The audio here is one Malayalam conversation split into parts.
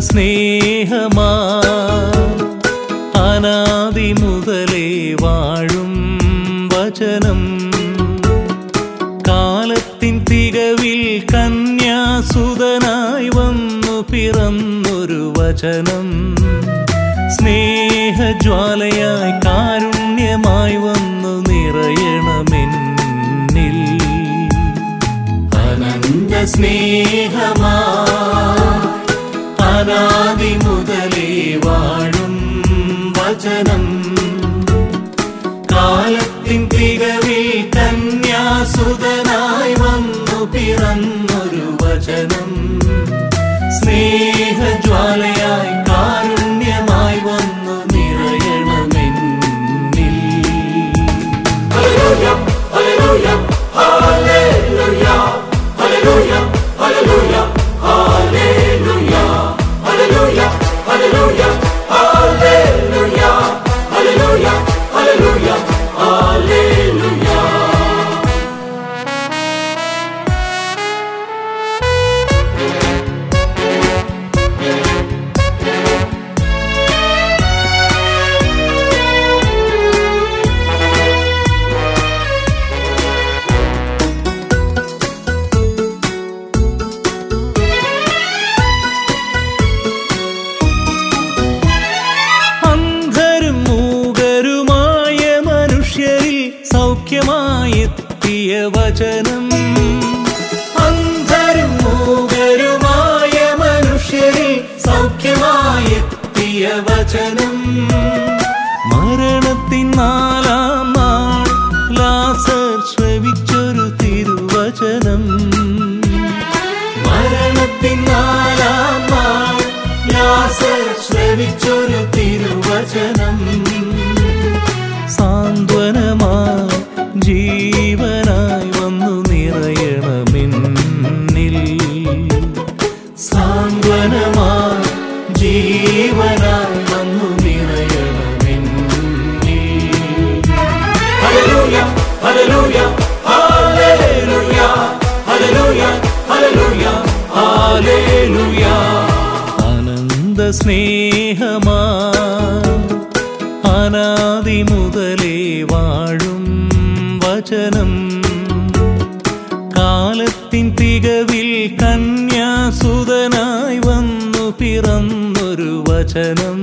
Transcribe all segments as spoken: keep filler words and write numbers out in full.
സ്നേഹമാ അനാദി മുതലേ വാഴും വചനം കാലത്തിൻ തികവിൽ കന്യാസുതനായി വന്നു പിറന്നൊരു വചനം സ്നേഹജ്വാലയായി കാരുണ്യമായി വന്നു നിറയണമെന്നിൽ അനന്ത സ്നേഹമാ അനാദി മുതലേ വാഴും വചനം കാലത്തിൻ തികവിൽ കന്യാസുതനായി വന്നു പിറന്നൊരു വചനം സ്നേഹജ്വാലയായി കാരുണ്യമായി വന്നു നിറയണമെന്നിൽ ഹല്ലേലൂയ ഹല്ലേലൂയ ഹല്ലേലൂയ ഹല്ലേലൂയ ഹല്ലേലൂയ ഹല്ലേലൂയ ഹല്ലേലൂയ ഹല്ലേലൂയ ഹല്ലേലൂയ ഹല്ലേലൂയ ഹല്ലേലൂയ ഹല്ലേലൂയ സൗഖ്യമായെത്തിയ വചനം അന്ധരും മൂകരുമായ മനുഷ്യരിൽ സൗഖ്യമായെത്തിയ വചനം മരണത്തിൻ നാലാം നാൾ ലാസർ ശ്രവിച്ചൊരു തിരുവചനം മരണത്തിൻ നാലാം നാൾ ലാസർ ശ്രവിച്ചൊരു തിരുവചനം സാന്ത്വനമായി ജീവനായി വന്നു നിറയണമെന്നിൽ സാന്ത്വനമായി ജീവനായി വന്നു നിറയണമെന്നിൽ ഹല്ലേലൂയ ഹല്ലേലൂയ ഹല്ലേലൂയ ഹല്ലേലൂയ ഹല്ലേലൂയ ഹല്ലേലൂയ അനന്ത സ്നേഹമാ അനാദി മുതലേ വാഴും വചനം കാലത്തിൻ തികവിൽ കന്യാസുതനായി വന്നു പിറന്നൊരു വചനം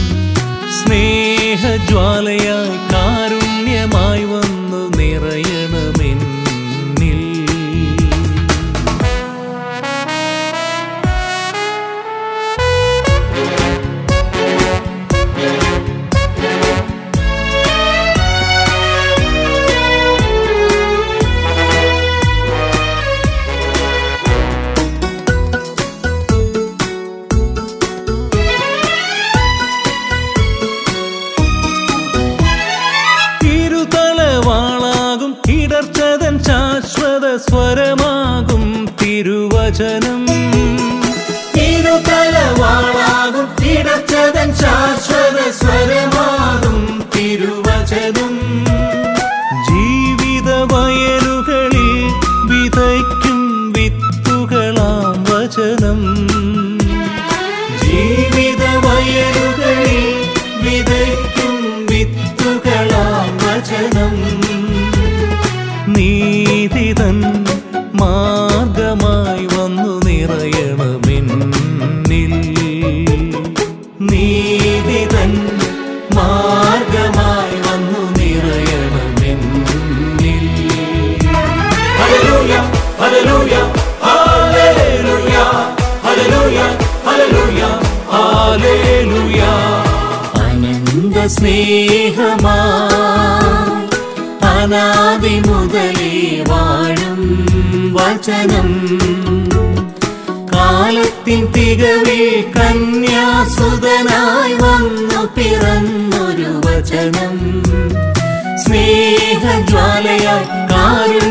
സ്നേഹജ്വാലയായി കാരുണ്യമായി വന്നു നിറയണമെന്നിൽ ഇടർച്ചതൻ ശാശ്വത സ്വരമാകും തിരുവചനം ഇരുതലവാളാകും ഇടർച്ചതൻ ശാശ്വത സ്വരമാകും തിരുവചനം ജീവിത വയലുകളിൽ വിതയ്ക്കും വിത്തുകളാം വചനം ജീവിത വയലുകളിൽ വിതയ്ക്കും വിത്തുകളാം വചനം നീതിതൻ മാർഗമായി വന്നു നിറയണമെന്നിൽ നീതിതൻ മാർഗമായി വന്നു നിറയണമെന്നിൽ ഹല്ലേലൂയ ഹല്ലേലൂയ ഹല്ലേലൂയ ഹല്ലേലൂയ ഹല്ലേലൂയ ഹല്ലേലൂയ അനന്ത സ്നേഹമാ അനാദി മുതലേ വാഴും വചനം കാലത്തിൻ തികവിൽ കന്യാസുതനായി വന്നു പിറന്നൊരു വചനം സ്നേഹജ്വാലയായി കാരു